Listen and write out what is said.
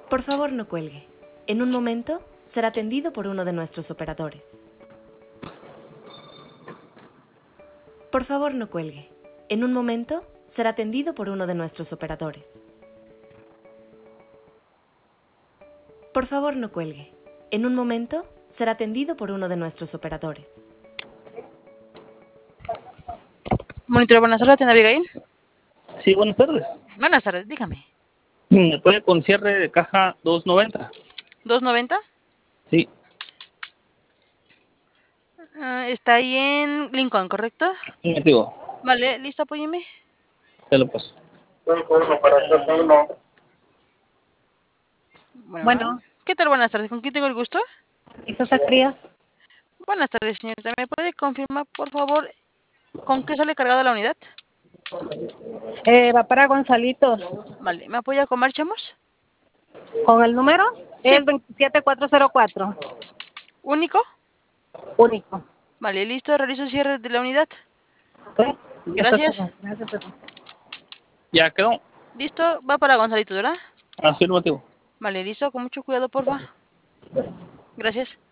Por favor, no cuelgue. En un momento será atendido por uno de nuestros operadores. Por favor, no cuelgue. En un momento será atendido por uno de nuestros operadores. Por favor, no cuelgue. En un momento será atendido por uno de nuestros operadores. Monitor, buenas tardes, ¿tiene Abigail? Sí, buenas tardes. Buenas tardes, dígame. ¿Me puede con cierre de caja 290? ¿290? Sí, Está ahí en Lincoln, ¿correcto? negativo. Vale, listo, apóyeme. Te lo paso. Bueno. ¿Qué tal? Buenas tardes, ¿con quién tengo el gusto? Isa Zacarías. Buenas tardes, señorita. ¿Me puede confirmar, por favor, con qué sale cargada la unidad? Va para Gonzalitos. Vale, ¿me apoya con marchamos? ¿Con el número? Sí. Es 27404. ¿Único? Único. Vale, listo, realizo el cierre de la unidad. ¿Ok? Gracias. Gracias. Ya quedó. Listo, va para Gonzalitos, ¿verdad? Afirmativo. Vale, listo, con mucho cuidado, porfa. Gracias.